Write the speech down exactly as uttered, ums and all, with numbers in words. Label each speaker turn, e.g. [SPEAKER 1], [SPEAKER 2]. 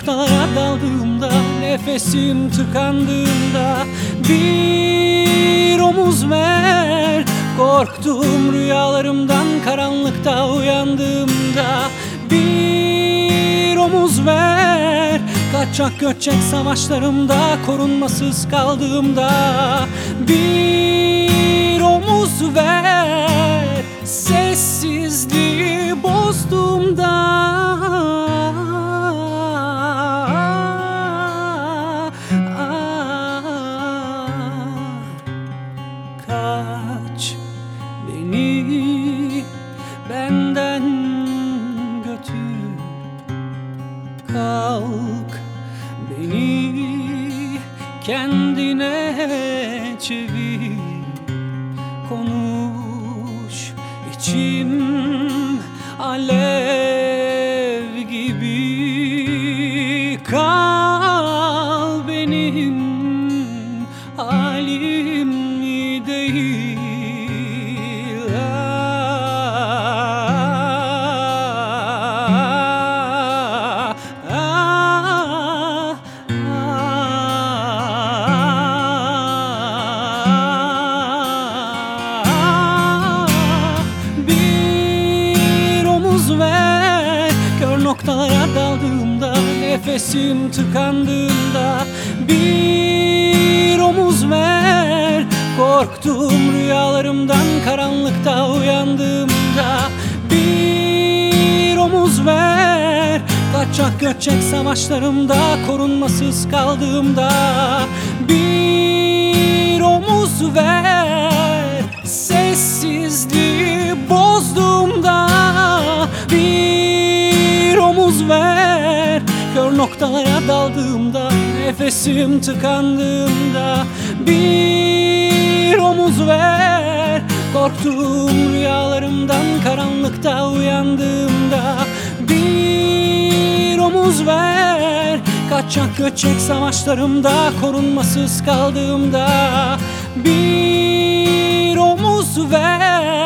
[SPEAKER 1] noktalara daldığımda, nefesim tıkandığında bir omuz ver. Korktuğum rüyalarımdan karanlıkta uyandığımda bir omuz ver. Kaçak göçek savaşlarımda korunmasız kaldığımda bir omuz ver. Sessizliği bozduğumda kaç beni benden götür, kalk beni kendine çevir, konuş içim alev gibi, kal benim halim değil. Noktalara daldığımda, nefesim tıkandığında bir omuz ver. Korktuğum rüyalarımdan karanlıkta uyandığımda bir omuz ver. Kaçak göçek savaşlarımda korunmasız kaldığımda bir omuz ver. Sessizliği bozduğumda bir omuz ver. Kör noktalara daldığımda, nefesim tıkandığımda bir omuz ver. Korktuğum rüyalarımdan karanlıkta uyandığımda bir omuz ver. Kaçak göçek savaşlarımda korunmasız kaldığımda bir omuz ver.